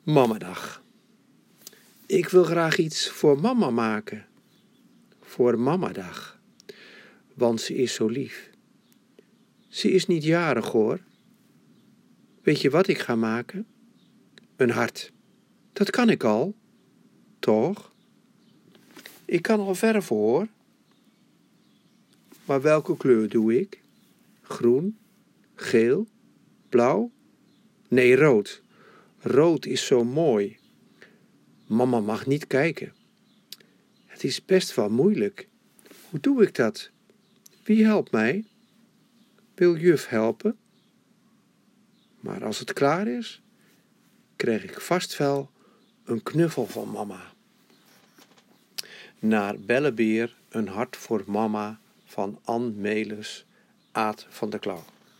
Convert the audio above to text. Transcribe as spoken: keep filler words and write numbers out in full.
Mamadag. Ik wil graag iets voor mama maken. Voor mamadag. Want ze is zo lief. Ze is niet jarig hoor. Weet je wat ik ga maken? Een hart. Dat kan ik al. Toch? Ik kan al verven hoor. Maar welke kleur doe ik? Groen? Geel? Blauw? Nee, rood. Rood is zo mooi. Mama mag niet kijken. Het is best wel moeilijk. Hoe doe ik dat? Wie helpt mij? Wil juf helpen? Maar als het klaar is, krijg ik vast wel een knuffel van mama. Naar Bellebeer, een hart voor mama van Ann Melis, Aad van der Klauw.